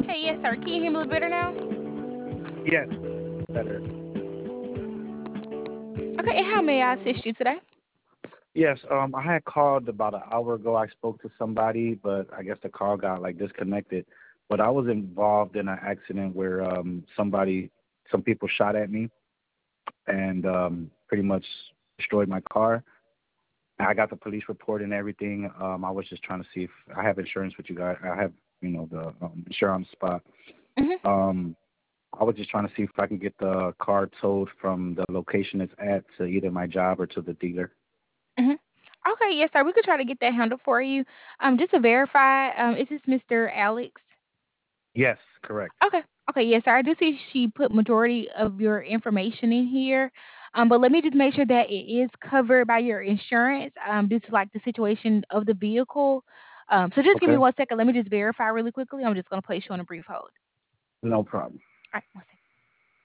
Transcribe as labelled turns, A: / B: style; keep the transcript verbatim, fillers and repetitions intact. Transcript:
A: Hey, yes, sir. Can you hear me a little better now?
B: Yes, better.
A: Okay, and how may I assist you today?
B: Yes, um, I had called about an hour ago. I spoke to somebody, but I guess the call got like disconnected. But I was involved in an accident where um somebody, some people shot at me and um pretty much destroyed my car. I got the police report and everything. Um, I was just trying to see if I have insurance with you guys. I have, you know, the um, insurance on the spot.
A: Mm-hmm.
B: Um, I was just trying to see if I can get the car towed from the location it's at to either my job or to the dealer.
A: Mm-hmm. Okay, yes, sir. We could try to get that handled for you. Um, just to verify, um, is this Mister Alex?
B: Yes, correct.
A: Okay. Okay, yes, sir. I do see she put majority of your information in here. Um, but let me just make sure that it is covered by your insurance, um, due to like the situation of the vehicle. Um, so just give me
B: Okay,
A: one second. Let me just verify really quickly. I'm just gonna place you on a brief hold.
B: no problem.
A: All right, one second.